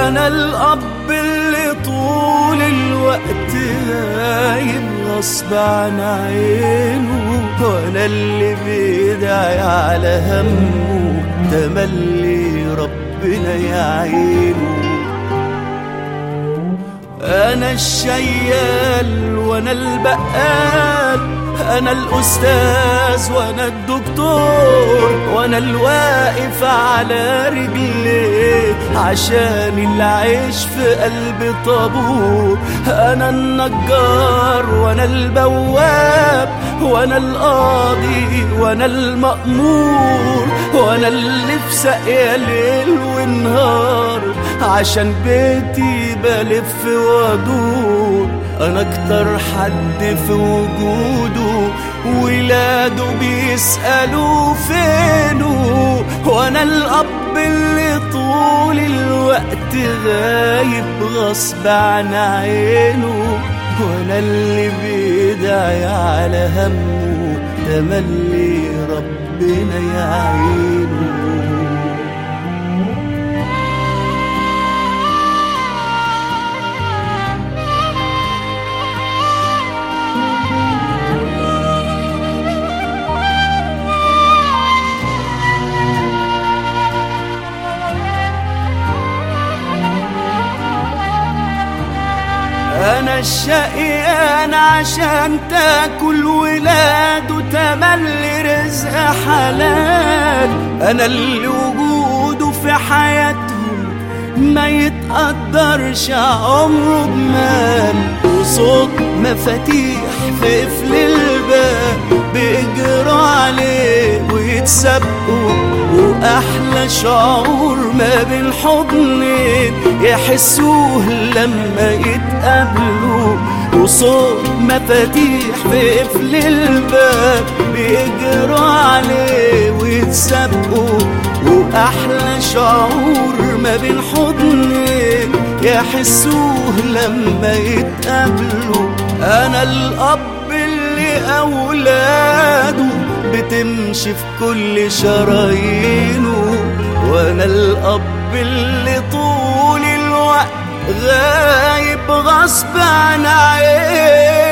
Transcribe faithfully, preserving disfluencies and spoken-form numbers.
أنا الأب اللي طول الوقت غايب غصب عن عينه، وأنا اللي بيدعي على همه تملي ربنا يعينه. أنا الشيال وأنا البقال، أنا الأستاذ وأنا الدكتور، وأنا الواقف على رجليه عشان العيش في قلب طابور. أنا النجار وأنا البواب، وأنا القاضي وأنا المأمور، وأنا اللي في ساقية ليل ونهار عشان بيتي بلف وادور. أنا أكتر حد في وجوده ولاده بيسألوا فينه، وأنا الأب اللي طول الوقت غايب غصب عن عينه، وأنا اللي بيدعي على همه تملي ربنا يعينه. أنا الشقيان عشان تاكل ولاده تملي رزق حلال، أنا اللي وجوده في حياتهم ما يتقدرش عمره بمال، وصوت مفاتيح في قفل الباب بيجروا عليه ويتسابقوا، وأحلى شعور ما بين حضنين يحسوه لما يتقابلوا، وصوت مفاتيح في قفل الباب بيجروا عليه ويتسابقوا، وأحلى شعور ما بين حضنين يحسوه لما يتقابلوا. أنا الأب اللي أولاده بتمشي في كل شرايينه، وأنا الأب اللي طول الوقت غايب غصب عن عينه.